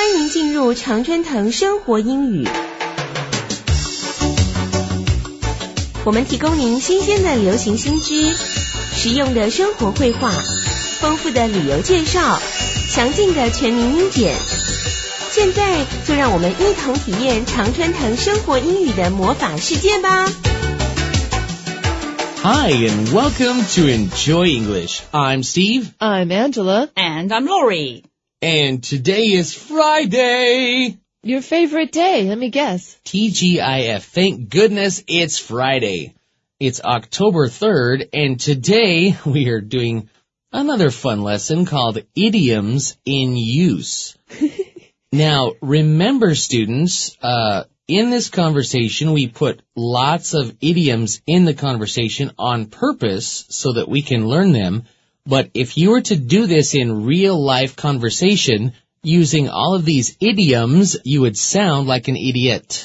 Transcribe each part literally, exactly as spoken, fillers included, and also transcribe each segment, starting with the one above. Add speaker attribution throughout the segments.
Speaker 1: 欢迎进入常春藤生活英语。我们提供您新鲜的流行新知，实用的生活绘画，丰富的旅游介绍，详尽的全民英检。现在就让我们一同体验常春藤生活英语的魔法世界吧。
Speaker 2: Hi, and welcome to Enjoy English. I'm Steve.
Speaker 3: I'm Angela.
Speaker 4: And I'm Lori.
Speaker 2: And today is Friday.
Speaker 3: Your favorite day, let me guess.
Speaker 2: T G I F. Thank goodness it's Friday. It's October third, and today we are doing another fun lesson called Idioms in Use. Now, remember, students, uh, in this conversation, we put lots of idioms in the conversation on purpose so that we can learn them. But if you were to do this in real-life conversation, using all of these idioms, you would sound like an idiot.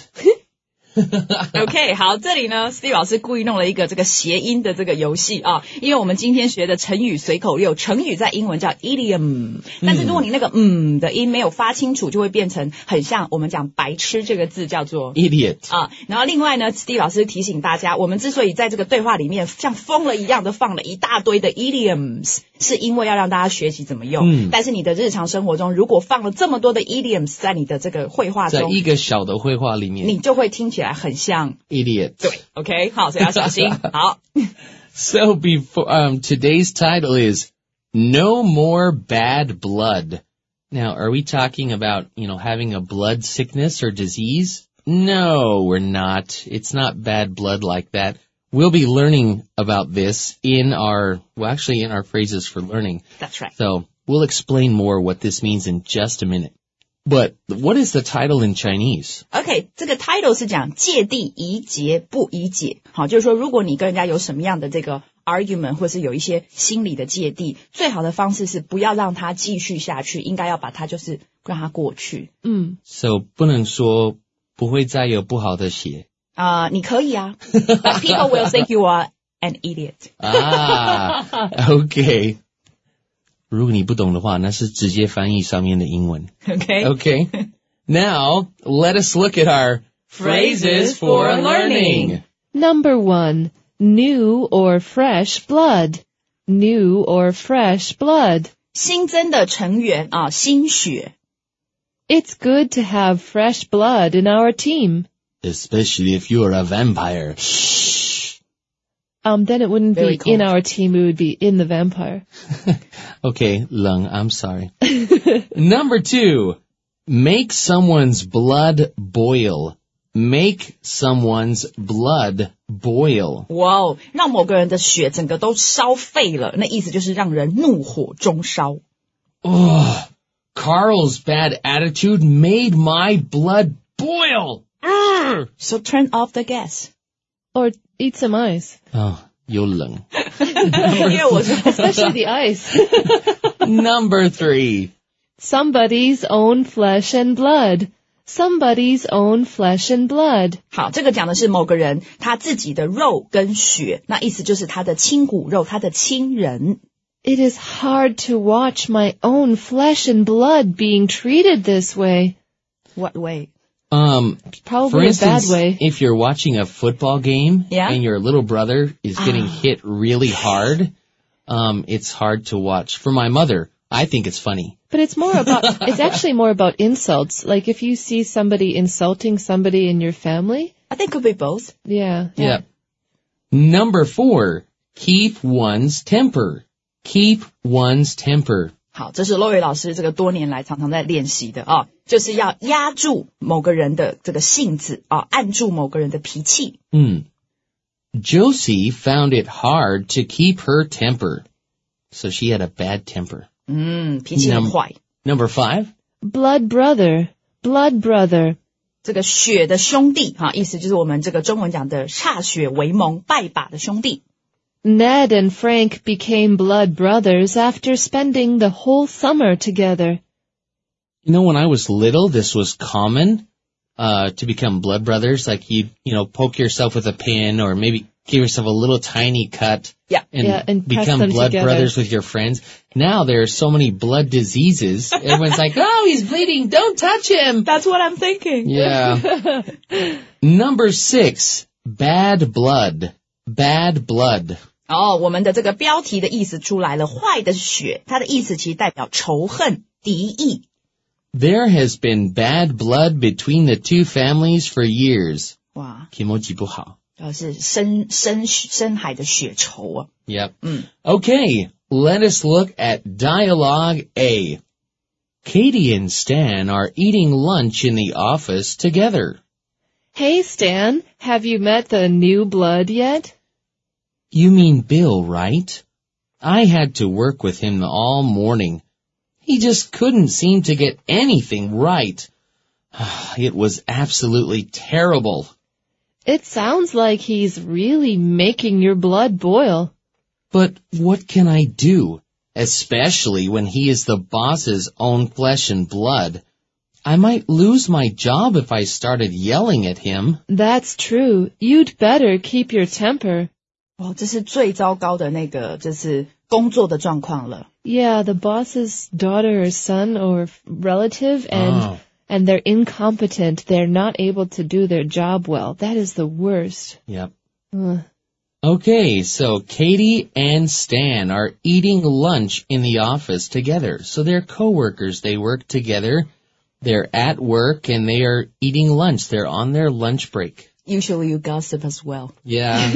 Speaker 4: OK, 好，这里呢 Steve 老师故意弄了一个这个谐音的这个游戏啊，因为我们今天学的成语随口溜，成语在英文叫 idiom， 但是如果你那个嗯的音没有发清楚，就会变成很像我们讲白痴这个字叫做
Speaker 2: idiot
Speaker 4: 啊。然后另外呢 Steve 老师提醒大家，我们之所以在这个对话里面像疯了一样的放了一大堆的 idioms， 是因为要让大家学习怎么用、嗯、但是你的日常生活中如果放了这么多的 idioms 在你的这个绘画中，
Speaker 2: 在一个小的绘画里面，
Speaker 4: 你就会听起来很像
Speaker 2: idiot.
Speaker 4: 对 OK 好，所以要小心好
Speaker 2: So before um today's title is No More Bad Blood. Now, are we talking about, you know, having a blood sickness or disease? No, we're not. It's not bad blood like that. We'll be learning about this in our, well, actually in our phrases for learning.
Speaker 4: That's right.
Speaker 2: So we'll explain more what this means in just a minute. But what is the title in Chinese?
Speaker 4: OK, 这个 title 是讲芥蒂宜结不宜解。好，就是说如果你跟人家有什么样的这个 argument 或是有一些心理的芥蒂，最好的方式是不要让它继续下去，应该要把它就是让它过去。嗯
Speaker 2: So 不能说不会再有不好的血。
Speaker 4: 啊、uh, 你可以啊But people will think you are an idiot.
Speaker 2: Ah, okay. 如果你不懂的话，那是直接翻译上面的英文。
Speaker 4: Okay.
Speaker 2: Okay. Now, let us look at our phrases for learning.
Speaker 3: Number one, new or fresh blood. New or fresh blood.
Speaker 4: 新增的成员啊，新血。
Speaker 3: It's good to have fresh blood in our team.
Speaker 2: Especially if you're a vampire.
Speaker 3: Um, then it wouldn't
Speaker 4: Very
Speaker 3: be
Speaker 4: cold.
Speaker 3: in our team, it would be in the vampire.
Speaker 2: Okay, Lung, I'm sorry. Number two, make someone's blood boil. Make someone's blood boil.
Speaker 4: 哇哦，让某个人的血整个都烧沸了，那意思就是让人怒火中烧。
Speaker 2: Oh, Carl's bad attitude made my blood boil. Urgh!
Speaker 4: So turn off the gas.
Speaker 3: Or eat some ice.
Speaker 2: Oh, 有冷。
Speaker 4: 因为我说
Speaker 3: Especially the ice.
Speaker 2: Number three.
Speaker 3: Somebody's own flesh and blood. Somebody's own flesh and blood.
Speaker 4: 好，这个讲的是某个人他自己的肉跟血，那意思就是他的亲骨肉，他的亲人。
Speaker 3: It is hard to watch my own flesh and blood being treated this way.
Speaker 4: What way?
Speaker 2: Um,
Speaker 3: Probably
Speaker 2: for instance,
Speaker 3: a bad way.
Speaker 2: if you're watching a football game
Speaker 4: Yeah?
Speaker 2: and your little brother is getting hit really hard, um, it's hard to watch. For my mother, I think it's funny.
Speaker 3: But it's more about, it's actually more about insults. Like if you see somebody insulting somebody in your family.
Speaker 4: I think it could be both.
Speaker 3: Yeah.
Speaker 2: Yeah. Number four, keep one's temper. Keep one's temper.
Speaker 4: 好，这是 Lori 老师这个多年来常常在练习的啊，就是要压住某个人的这个性子啊，按住某个人的脾气。
Speaker 2: Hmm. Josie found it hard to keep her temper. So she had a bad temper.
Speaker 4: 嗯，脾气很坏。
Speaker 2: Number five.
Speaker 3: Blood brother. Blood brother.
Speaker 4: 这个血的兄弟哈，意思就是我们这个中文讲的歃血为盟、拜把的兄弟。
Speaker 3: Ned and Frank became blood brothers after spending the whole summer together.
Speaker 2: You know, when I was little, this was common, uh, to become blood brothers. Like you, you know, poke yourself with a pin or maybe give yourself a little tiny cut
Speaker 4: Yeah.
Speaker 2: and,
Speaker 3: Yeah, and press
Speaker 2: become
Speaker 3: them
Speaker 2: blood
Speaker 3: together.
Speaker 2: brothers with your friends. Now there are so many blood diseases. Everyone's like, oh, he's bleeding. Don't touch him.
Speaker 4: That's what I'm thinking.
Speaker 2: Yeah. Number six, bad blood. Bad blood.
Speaker 4: 哦，我们的这个标题的意思出来了，坏的血，它的意思其实代表仇恨、敌意。
Speaker 2: There has been bad blood between the two families for years.
Speaker 4: 哇，
Speaker 2: 気持ち不好。
Speaker 4: 呃，是深深深海的血仇啊。
Speaker 2: Yep.
Speaker 4: 嗯
Speaker 2: Okay, let us look at dialogue A. Katie and Stan are eating lunch in the office together.
Speaker 3: Hey, Stan, have you met the new blood yet?
Speaker 2: You mean Bill, right? I had to work with him all morning. He just couldn't seem to get anything right. It was absolutely terrible.
Speaker 3: It sounds like he's really making your blood boil.
Speaker 2: But what can I do? Especially when he is the boss's own flesh and blood. I might lose my job if I started yelling at him.
Speaker 3: That's true. You'd better keep your temper.
Speaker 4: 哦，这是最糟糕的那个，就是工作的状况了。
Speaker 3: Yeah, the boss's daughter or son or relative, and
Speaker 2: Oh.
Speaker 3: and they're incompetent. They're not able to do their job well. That is the worst.
Speaker 2: Yep.
Speaker 3: Uh,
Speaker 2: Okay, so Katie and Stan are eating lunch in the office together. So they're coworkers. They work together. They're at work and they are eating lunch. They're on their lunch break.
Speaker 4: Usually you gossip as well.
Speaker 2: Yeah.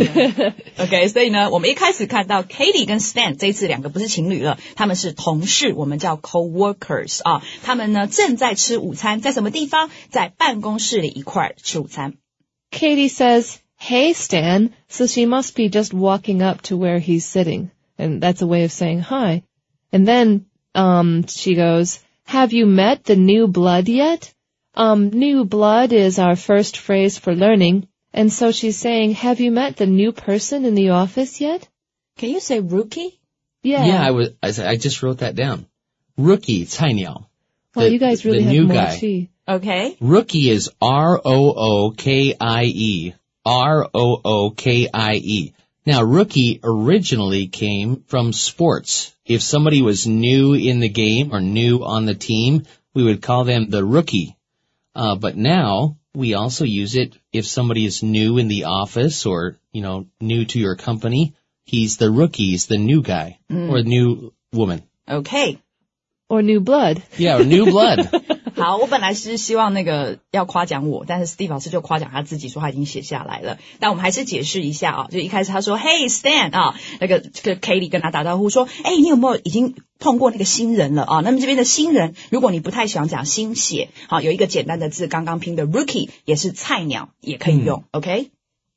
Speaker 4: OK， 所以呢，我们一开始看到 Katie 跟 Stan 这一次两个不是情侣了，他们是同事，我们叫 co-workers 啊。他们呢正在吃午餐，在什么地方？在办公室里一块儿吃午餐。
Speaker 3: Katie says, "Hey, Stan," so she must be just walking up to where he's sitting, and that's a way of saying hi. And then um, she goes, "Have you met the new blood yet?" Um, new blood is our first phrase for learning, and so she's saying, "Have you met the new person in the office yet?"
Speaker 4: Can you say rookie?
Speaker 3: Yeah.
Speaker 2: Yeah, I was. I, I just wrote that down. Rookie, 菜鸟.
Speaker 3: Well,
Speaker 2: the-
Speaker 3: you guys really
Speaker 2: the
Speaker 3: have
Speaker 2: new
Speaker 3: more
Speaker 2: guy.
Speaker 3: tea.
Speaker 4: OK，
Speaker 2: Rookie is R O O K I E. R O O K I E. Now, rookie originally came from sports. If somebody was new in the game or new on the team, we would call them the rookie. Uh, but now we also use it if somebody is new in the office or, you know, new to your company. He's the rookie, he's the new guy or new woman.
Speaker 4: OK，
Speaker 3: Or new blood.
Speaker 2: Yeah, or new blood.
Speaker 4: 好，我本来是希望那个要夸奖我，但是 Steve 老师就夸奖他自己说他已经写下来了。但我们还是解释一下啊，就一开始他说 Hey Stan 啊，那个这个 Katie 跟他打招呼说，哎，你有没有已经碰过那个新人了啊？那么这边的新人，如果你不太喜欢讲新血，好，有一个简单的字，刚刚拼的 rookie 也是菜鸟，也可以用、嗯、，OK？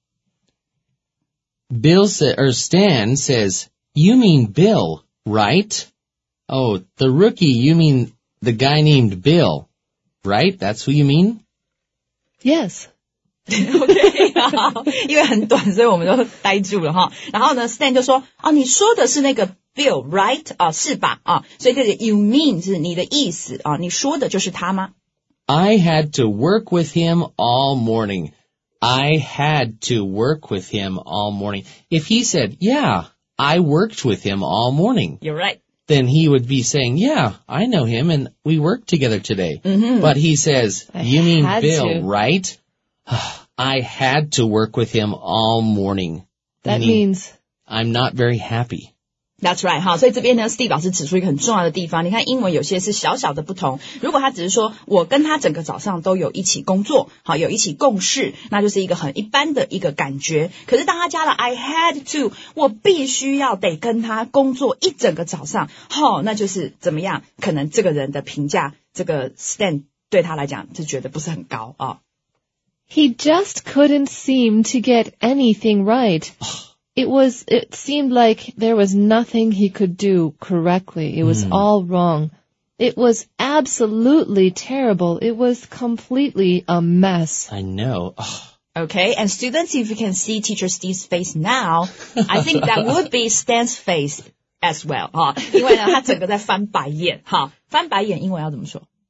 Speaker 2: Bill sa- or Stan says, "You mean Bill, right?" Oh, the rookie, you mean the guy named Bill, right? That's who you mean?
Speaker 3: Yes.
Speaker 4: OK， 好，因为很短，所以我们就呆住了哈。然后呢 ，Stan 就说：“哦，你说的是那个 Bill, right？ 啊，是吧？啊，所以这个 you mean 是你的意思啊，你说的就是他吗
Speaker 2: I had to work with him all morning. I had to work with him all morning. If he said, yeah, I worked with him all morning,
Speaker 4: ？”You're right.
Speaker 2: then he would be saying, yeah, I know him and we worked together today.
Speaker 4: Mm-hmm.
Speaker 2: But he says,
Speaker 3: I
Speaker 2: you mean
Speaker 3: had
Speaker 2: Bill,
Speaker 3: to.
Speaker 2: right? I had to work with him all morning.
Speaker 3: That
Speaker 2: Meaning,
Speaker 3: means
Speaker 2: I'm not very happy.
Speaker 4: That's right 哈，所以这边呢 ，Steve 老师指出一个很重要的地方。你看英文有些是小小的不同，如果他只是说我跟他整个早上都有一起工作，好，有一起共事，那就是一个很一般的一个感觉。可是当他加了 I had to， 我必须要得跟他工作一整个早上，好，那就是怎么样？可能这个人的评价，这个 Stan 对他来讲就觉得不是很高啊。
Speaker 3: he just couldn't seem to get anything right. It was, it seemed like there was nothing he could do correctly. It was all wrong. It was absolutely terrible. It was completely a mess.
Speaker 2: I know. Ugh.
Speaker 4: Okay, and students, if you can see teacher Steve's face now, I think that would be Stan's face as well 哈，因为呢他整个在翻白眼哈，翻白眼英文要怎么说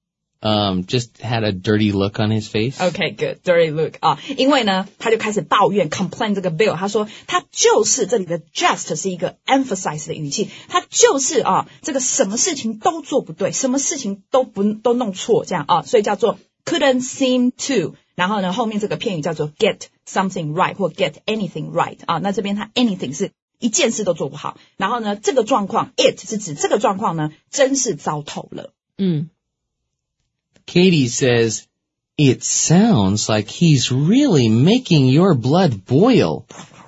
Speaker 2: um, just had a dirty look on his face.
Speaker 4: Okay, good. Dirty look 啊，因为呢，他就开始抱怨 complain 这个 Bill， 他说他就是这里的 just 是一个 emphasize 的语气，他就是啊，这个什么事情都做不对，什么事情都不都弄错这样啊，所以叫做 couldn't seem to， 然后呢，后面这个片语叫做 get something right 或 get anything right 啊，那这边他 anything 是一件事都做不好，然后呢，这个状况 it 是指这个状况呢，真是糟透了。
Speaker 3: 嗯。
Speaker 2: Katie says, it sounds like he's really making your blood boil.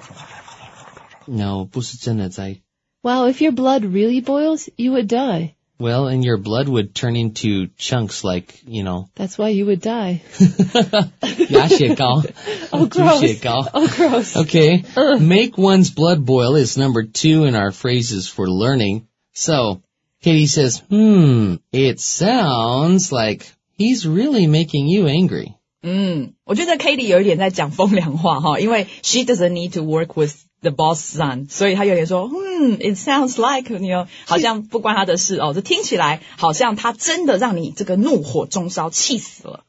Speaker 2: No, 不是真的在.
Speaker 3: Wow, if your blood really boils, you would die.
Speaker 2: Well, and your blood would turn into chunks like, you know.
Speaker 3: That's why you would die.
Speaker 2: 鸭血糕.
Speaker 3: Oh, gross.
Speaker 2: 猪血糕.
Speaker 3: Oh, gross.
Speaker 2: Okay. Uh. Make one's blood boil is number two in our phrases for learning. So, Katie says, hmm, it sounds like he's really making you angry.
Speaker 4: 嗯，我觉得 Katie 有一点在讲风凉话哈，因为 she doesn't need to work with the boss son， 所以他有点说，嗯 ，it sounds like you know， 好像不关他的事哦，这听起来好像他真的让你这个怒火中烧，气死了。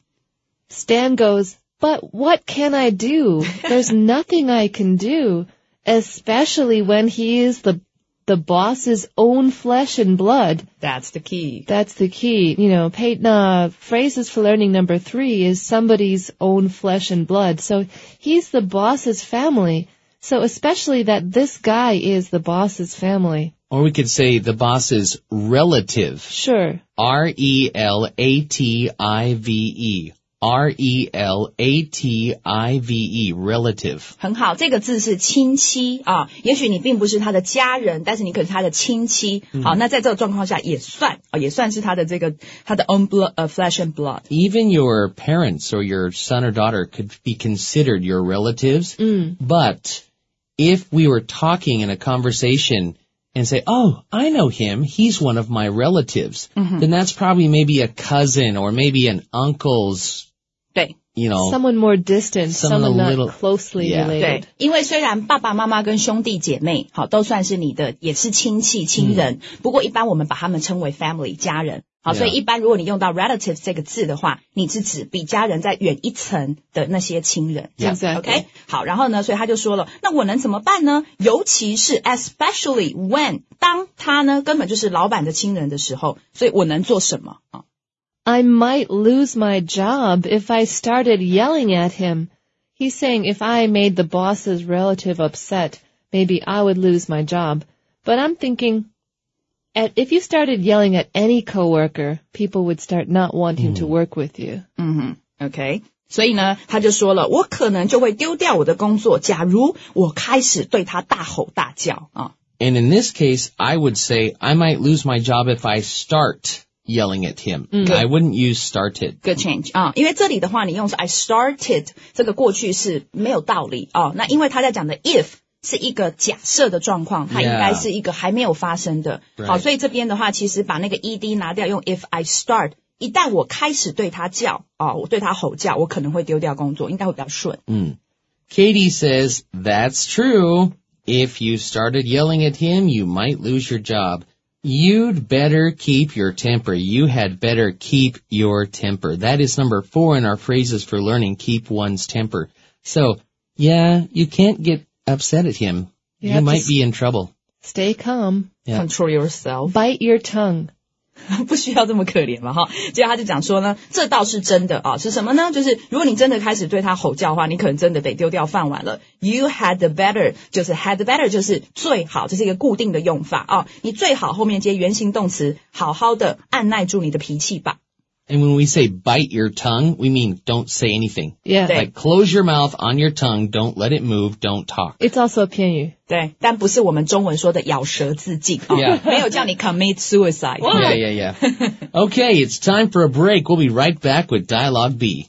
Speaker 3: Stan goes, but what can I do? There's nothing I can do, especially when he is the the boss's own flesh and blood.
Speaker 4: That's the key.
Speaker 3: That's the key. You know, Peyton, uh, phrases for learning number three is somebody's own flesh and blood. So he's the boss's family. So especially that this guy is the boss's family.
Speaker 2: Or we could say the boss's relative.
Speaker 3: Sure.
Speaker 2: R E L A T I V E. R E L A T I V E, relative.
Speaker 4: 很好，这个字是亲戚啊，也许你并不是他的家人，但是你可能是他的亲戚。嗯、好，那在这个状况下也算啊，也算是他的这个他的 own blood, uh, flesh and blood.
Speaker 2: Even your parents or your son or daughter could be considered your relatives.
Speaker 3: Mm.
Speaker 2: But if we were talking in a conversation and say, oh, I know him, he's one of my relatives, mm-hmm. then that's probably maybe a cousin or maybe an uncle's,
Speaker 4: 对
Speaker 2: you know,
Speaker 3: someone more distant, someone, someone not little, closely
Speaker 2: yeah.
Speaker 3: related.
Speaker 4: 对，因为虽然爸爸妈妈跟兄弟姐妹好都算是你的，也是亲戚亲人，嗯、不过一般我们把他们称为 family 家人。好， yeah. 所以一般如果你用到 relatives 这个字的话，你是指比家人再远一层的那些亲人。
Speaker 3: Exactly.
Speaker 4: OK， 好，然后呢，所以他就说了，那我能怎么办呢？尤其是 especially when 当他呢根本就是老板的亲人的时候，所以我能做什么啊？
Speaker 3: I might lose my job if I started yelling at him. He's saying if I made the boss's relative upset, maybe I would lose my job. But I'm thinking, at, if you started yelling at any coworker, people would start not wanting mm. to work with you.
Speaker 4: 嗯哼 ，OK。所以呢，他就说了，我可能就会丢掉我的工作，假如我开始对他大吼大叫啊。
Speaker 2: And in this case, I would say I might lose my job if I start yelling at him. Mm. I wouldn't use started.
Speaker 4: Good change 啊，因为这里的话，你用是 I started 这个过去是没有道理哦。那因为他在讲的 if 是一个假设的状况，它应该是一个还没有发生的。
Speaker 2: Yeah.
Speaker 4: 好，所以这边的话，其实把那个 ed 拿掉，用 if I start。一旦我开始对他叫啊、哦，我对他吼叫，我可能会丢掉工作，应该会比较顺。
Speaker 2: 嗯 Katie says, that's true. If you started yelling at him, you might lose your job. You'd better keep your temper. You had better keep your temper. That is number four in our phrases for learning, keep one's temper. So, yeah, you can't get upset at him. You, you might be in trouble.
Speaker 3: Stay calm.
Speaker 2: Yeah.
Speaker 4: Control yourself.
Speaker 3: Bite your tongue.
Speaker 4: 不需要这么可怜嘛哈，接着他就讲说呢，这倒是真的啊，是什么呢？就是如果你真的开始对他吼叫的话，你可能真的得丢掉饭碗了。You had better 就是 had better 就是最好，这是一个固定的用法啊，你最好后面接原形动词，好好的按耐住你的脾气吧。
Speaker 2: And when we say bite your tongue, we mean don't say anything.
Speaker 3: Yeah.
Speaker 2: Like close your mouth on your tongue, don't let it move, don't talk.
Speaker 3: It's also a 片语。
Speaker 4: 对，但不是我们中文说的咬舌自尽啊，
Speaker 2: Yeah.
Speaker 4: 没有叫你 commit suicide.
Speaker 2: Yeah, yeah, yeah. Okay, it's time for a break. We'll be right back with Dialogue B.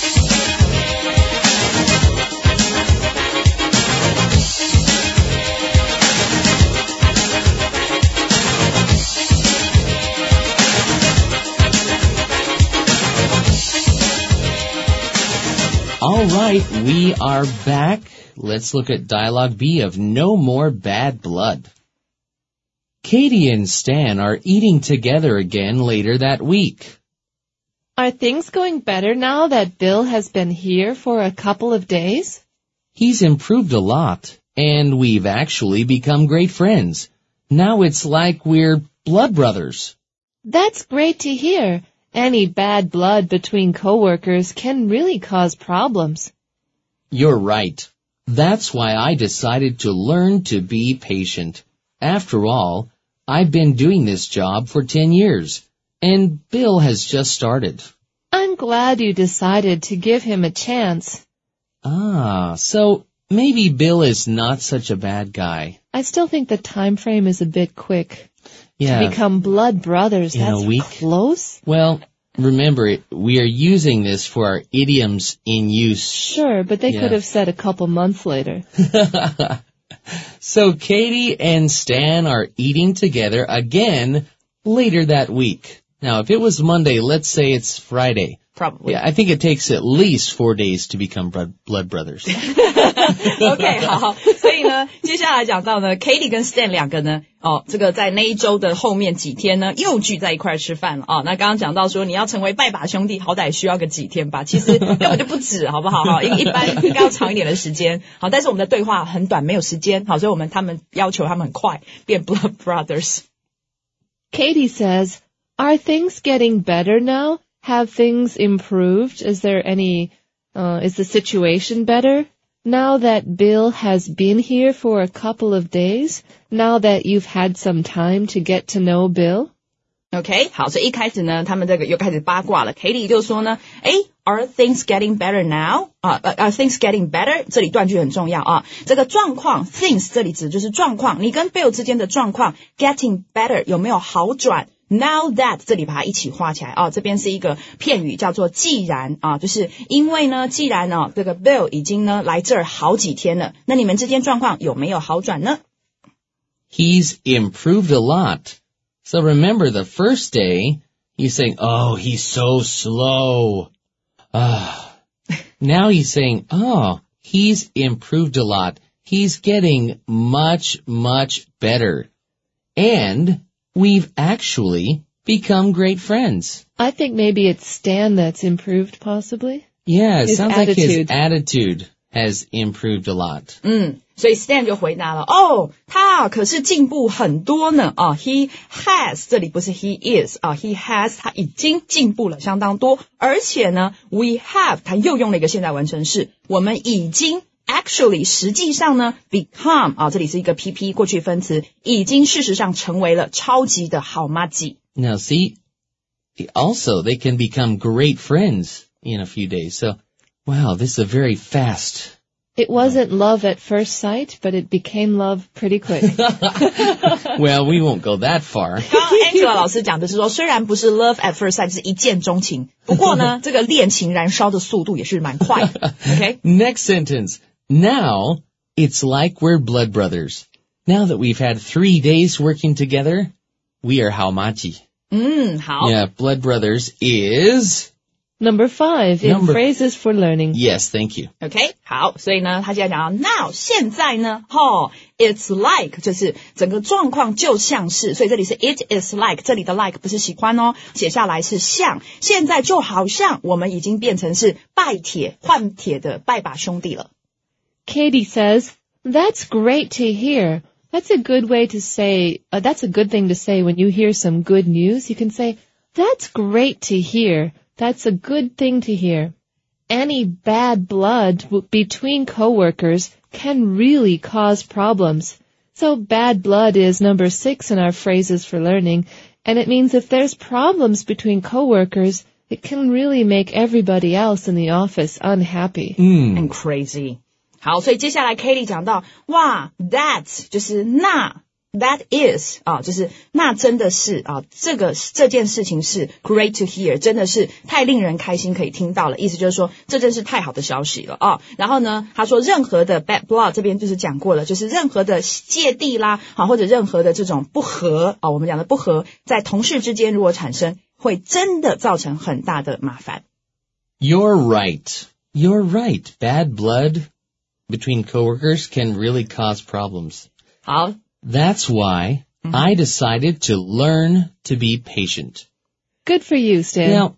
Speaker 2: All right, we are back. Let's look at Dialogue B of No More Bad Blood. Katie and Stan are eating together again later that week.
Speaker 3: Are things going better now that Bill has been here for a couple of days?
Speaker 2: He's improved a lot, and we've actually become great friends. Now it's like we're blood brothers.
Speaker 3: That's great to hear. Any bad blood between coworkers can really cause problems.
Speaker 2: You're right. That's why I decided to learn to be patient. After all, I've been doing this job for ten years, and Bill has just started.
Speaker 3: I'm glad you decided to give him a chance.
Speaker 2: Ah, so maybe Bill is not such a bad guy.
Speaker 3: I still think the time frame is a bit quick.
Speaker 2: Yeah.
Speaker 3: To become blood brothers,
Speaker 2: In
Speaker 3: that's
Speaker 2: a week?
Speaker 3: close.
Speaker 2: Well, remember, we are using this for our idioms in use.
Speaker 3: Sure, but they
Speaker 2: Yeah.
Speaker 3: could have said a couple months later.
Speaker 2: So Katie and Stan are eating together again later that week. Now, if it was Monday, let's say it's Friday.
Speaker 4: Probably.
Speaker 2: Yeah, I think it takes at least four days to become blood, blood brothers.
Speaker 4: OK， 好，所以呢，接下来讲到呢 ，Katie 跟 Stan 两个呢，哦，这个在那一周的后面几天呢，又聚在一块吃饭了啊、哦。那刚刚讲到说，你要成为拜把兄弟，好歹需要个几天吧，其实根本就不止，好不好？哈，一一般应该要长一点的时间。好，但是我们的对话很短，没有时间，好，所以我们他们要求他们很快变 blood brothers。
Speaker 3: Katie says, "Are things getting better now? Have things improved? Is there any, uh, is the situation better? Now that Bill has been here for a couple of days? Now that you've had some time to get to know Bill?"
Speaker 4: OK， 好，所以一开始呢，他们这个又开始八卦了。Katie 就说呢，诶 ，Are things getting better now？ 啊，呃，Are things getting better？ 这里断句很重要啊。这个状况 ，things 这里指的就是状况，你跟 Bill 之间的状况 ，getting better 有没有好转 ？Now that 这里把它一起画起来啊，这边是一个片语叫做既然啊，就是因为呢，既然呢、啊，这个 Bill 已经呢来这儿好几天了，那你们之间状况有没有好转呢
Speaker 2: He's improved a lot. So remember the first day, he's saying, oh, he's so slow. Ah. Now he's saying, oh, he's improved a lot. He's getting much, much better. And we've actually become great friends.
Speaker 3: I think maybe it's Stan that's improved, possibly.
Speaker 2: Yeah, it
Speaker 3: His
Speaker 2: sounds like his
Speaker 3: attitude.
Speaker 2: attitude has improved a lot.
Speaker 4: 嗯，所以 Stan 就回答了，哦，他可是进步很多呢，啊 ，he has 这里不是 he is 啊 ，he has 他已经进步了相当多，而且呢 ，we have 他又用了一个现在完成式，我们已经 actually 实际上呢 become 啊，这里是一个 P P 过去分词，已经事实上成为了超级的好麻吉。
Speaker 2: Now see, also they can become great friends in a few days. So, wow, this is a very fast.
Speaker 3: It wasn't love at first sight, but it became love pretty quick.
Speaker 2: Well, we won't go that far.
Speaker 4: 刚刚 Angela 老师讲的是说，虽然不是 love at first sight，是一见钟情，不过呢，这个恋情燃烧的速度也是蛮快的。OK，
Speaker 2: Next sentence. Now, it's like we're blood brothers. Now that we've had three days working together, we are haumachi.
Speaker 4: 嗯，好。
Speaker 2: Yeah, blood brothers is...
Speaker 3: Number five in
Speaker 2: Number-
Speaker 3: phrases for learning.
Speaker 2: Yes, thank you.
Speaker 4: OK， 好，所以呢，他现在讲到 now 现在呢，哦 ，it's like 就是整个状况就像是，所以这里是 it is like， 这里的 like 不是喜欢哦，写下来是像，现在就好像我们已经变成是拜铁换铁的拜把兄弟了。
Speaker 3: Katie says, "That's great to hear." That's a good way to say, uh, that's a good thing to say when you hear some good news. You can say, "That's great to hear." That's a good thing to hear. Any bad blood w- between coworkers can really cause problems. So bad blood is number six in our phrases for learning, and it means if there's problems between coworkers, it can really make everybody else in the office unhappy.
Speaker 2: Mm.
Speaker 4: And crazy。好，所以接下来 Katie 讲到，哇 ，that 就是那。That is 啊，就是那真的是啊，这个这件事情是 great to hear， 真的是太令人开心可以听到了。意思就是说，这真是太好的消息了啊。然后呢，他说任何的 bad blood 这边就是讲过了，就是任何的芥蒂啦，啊或者任何的这种不和啊，我们讲的不和，在同事之间如果产生，会真的造成很大的麻烦。
Speaker 2: You're right. You're right. Bad blood between coworkers can really cause problems.
Speaker 4: 好。
Speaker 2: That's why I decided to learn to be patient.
Speaker 3: Good for you, Stan.
Speaker 2: Now,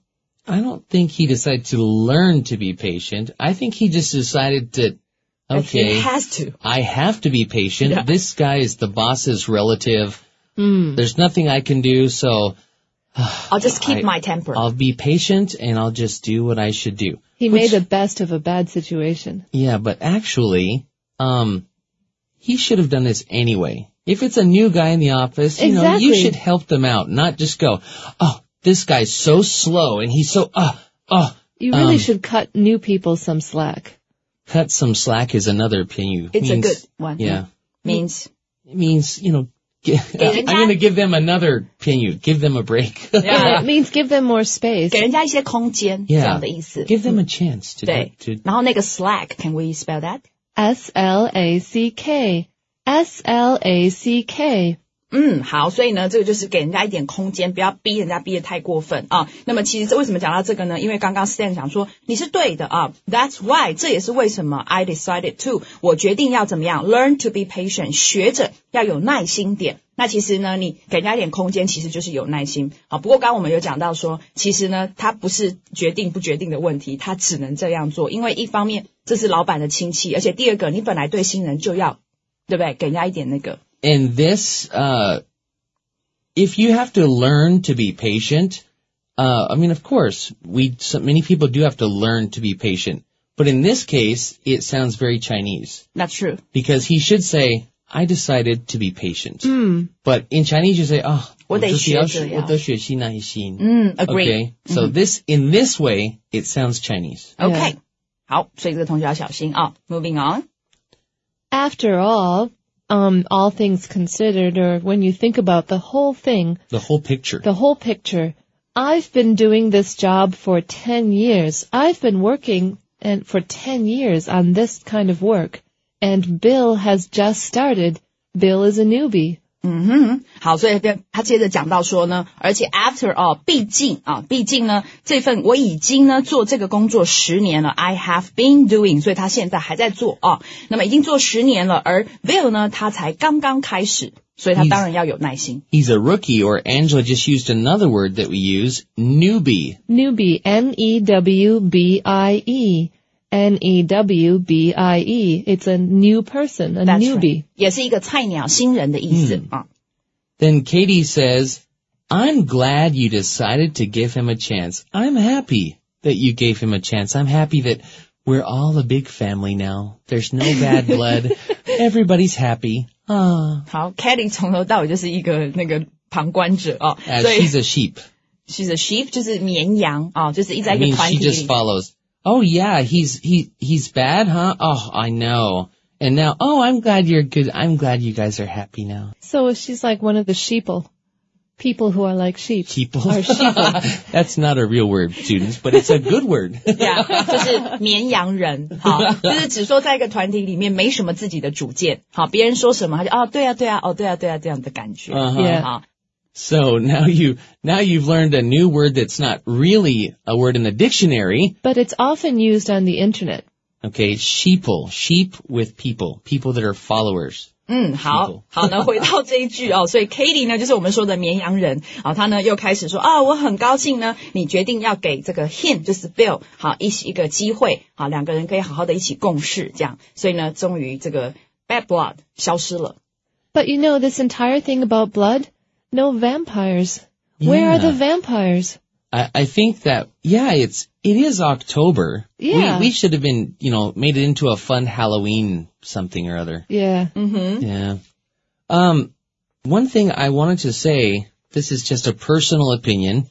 Speaker 2: I don't think he decided to learn to be patient. I think he just decided to, okay,
Speaker 4: he has to.
Speaker 2: I have to be patient.
Speaker 4: Yeah.
Speaker 2: This guy is the boss's relative.
Speaker 3: Mm.
Speaker 2: There's nothing I can do, so
Speaker 4: I'll just keep
Speaker 2: I,
Speaker 4: my temper.
Speaker 2: I'll be patient and I'll just do what I should do.
Speaker 3: He
Speaker 2: Which,
Speaker 3: made the best of a bad situation.
Speaker 2: Yeah, but actually, um, he should have done this anyway. If it's a new guy in the office, you
Speaker 3: Exactly.
Speaker 2: know, you should help them out, not just go, oh, this guy's so slow and he's so, oh, oh.
Speaker 3: You really
Speaker 2: um,
Speaker 3: should cut new people some slack.
Speaker 2: Cut some slack is another pinyu.
Speaker 4: It's
Speaker 2: means,
Speaker 4: a good one.
Speaker 2: Yeah.
Speaker 4: Means,
Speaker 2: It means, you know, g- I'm going to give them another pinyu. Give them a break.
Speaker 3: Yeah, it means give them more space.
Speaker 4: 给人家一些空间
Speaker 2: Yeah.
Speaker 4: 这样的意思。
Speaker 2: Give them a chance to,
Speaker 4: 对
Speaker 2: to
Speaker 4: 然后那个 slack，can we spell that？
Speaker 3: S L A C K. S L A C K.
Speaker 4: 嗯，好，所以呢，这个就是给人家一点空间，不要逼人家逼得太过分啊。那么其实这为什么讲到这个呢？因为刚刚 Stan 讲说你是对的啊 ，That's why， 这也是为什么 I decided to， 我决定要怎么样 ，learn to be patient， 学着要有耐心点。那其实呢，你给人家一点空间，其实就是有耐心。好，不过刚刚我们有讲到说，其实呢，它不是决定不决定的问题，他只能这样做，因为一方面这是老板的亲戚，而且第二个，你本来对新人就要，对不对？给人家一点那个。
Speaker 2: And this, uh, if you have to learn to be patient, uh, I mean, of course, we, so many people do have to learn to be patient. But in this case, it sounds very Chinese.
Speaker 4: That's true.
Speaker 2: Because he should say, I decided to be patient.
Speaker 3: Mm.
Speaker 2: But in Chinese, you say, oh,
Speaker 4: 我得学着要。
Speaker 2: 我得学习耐心.
Speaker 4: 嗯 ，agree.
Speaker 2: Okay, so this, in this way, it sounds Chinese.
Speaker 4: OK， 好，所以这个同学要小心啊。Moving on.
Speaker 3: After all, um, all things considered, or when you think about the whole thing,
Speaker 2: The whole picture.
Speaker 3: the whole picture, I've been doing this job for ten years. I've been working and for ten years on this kind of work. And Bill has just started. Bill is a newbie.
Speaker 4: 嗯哼，好，所以他接着讲到说呢，而且 after all， 毕竟啊，毕竟呢，这份我已经呢做这个工作十年了 ，I have been doing， 所以他现在还在做啊，那么已经做十年了，而 Bill 呢，他才刚刚开始，所以他当然要有耐心。
Speaker 2: He's a rookie, or Angela just used another word that we use, newbie.
Speaker 3: Newbie, N E W B I E. N E W B I E. It's a new person, a
Speaker 4: That's
Speaker 3: newbie.
Speaker 4: right. 也是一个菜鸟、新人的意思、啊。
Speaker 2: Then Katie says, I'm glad you decided to give him a chance. I'm happy that you gave him a chance. I'm happy that we're all a big family now. There's no bad blood. Everybody's happy. Ah.
Speaker 4: 好 ，Kelly 从头到尾就是一个那个旁观者哦，
Speaker 2: Uh,
Speaker 4: 所以
Speaker 2: she's a sheep.
Speaker 4: she's a sheep 就是绵羊啊、哦，就是一直在
Speaker 2: I
Speaker 4: 一个
Speaker 2: mean,
Speaker 4: 团
Speaker 2: she
Speaker 4: 体
Speaker 2: just
Speaker 4: 里。
Speaker 2: follows. Oh yeah, he's, he, he's bad, huh? Oh, I know. And now, oh, I'm glad you're good. I'm glad you guys are happy now.
Speaker 3: So she's like one of the sheeple. People who are like sheep.
Speaker 2: Sheeple.
Speaker 3: Or sheeple.
Speaker 2: That's not a real word, students, but it's a good word.
Speaker 4: Yeah, 就是绵羊人，好，就是只说在一个团体里面没什么自己的主见，好，别人说什么他就哦对啊对啊哦对啊对啊这样的感觉，
Speaker 2: Uh-huh.
Speaker 3: Yeah.
Speaker 4: 好，
Speaker 2: So now you, now you've learned a new word that's not really a word in the dictionary.
Speaker 3: But it's often used on the internet.
Speaker 2: Okay, sheeple, sheep with people, people that are followers.
Speaker 4: 嗯，好，好呢，回到这一句哦，所以 Katie 呢，就是我们说的绵羊人，好，他呢又开始说啊，我很高兴呢，你决定要给这个 him 就是 Bill 好一起一个机会，好，两个人可以好好的一起共事，这样，所以呢，终于这个 bad blood 消失了。
Speaker 3: But you know, this entire thing about blood, no vampires. Where are
Speaker 2: Yeah.
Speaker 3: the vampires?
Speaker 2: I, I think that, yeah, it's, it is October.
Speaker 3: Yeah.
Speaker 2: We, we should have been, you know, made it into a fun Halloween something or other.
Speaker 3: Yeah.
Speaker 4: 嗯哼，
Speaker 2: Yeah. Um, one thing I wanted to say, this is just a personal opinion.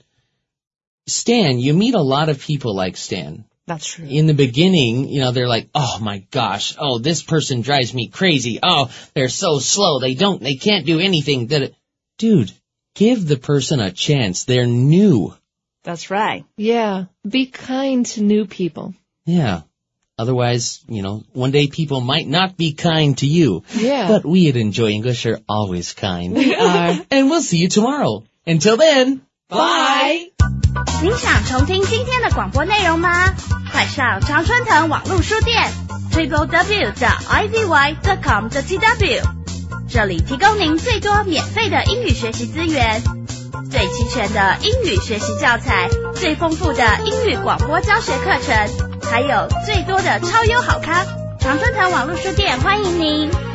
Speaker 2: Stan, you meet a lot of people like Stan.
Speaker 4: That's true.
Speaker 2: In the beginning, you know, they're like, oh my gosh, oh, this person drives me crazy. Oh, they're so slow. They don't, they can't do anything. Dude, give the person a chance. They're new.
Speaker 4: That's right.
Speaker 3: Yeah. Be kind to new people.
Speaker 2: Yeah. Otherwise, you know, one day people might not be kind to you.
Speaker 3: Yeah.
Speaker 2: But we at Enjoy English are always kind.
Speaker 3: We are.
Speaker 2: And we'll see you tomorrow. Until then, bye!
Speaker 5: 您想重听今天的广播内容吗？快上常春藤网络书店 triple w 点 i v y 点 com 点 t w， 这里提供您最多免费的英语学习资源，最齐全的英语学习教材最丰富的英语广播教学课程，还有最多的超优好康。常春藤网络书店欢迎您。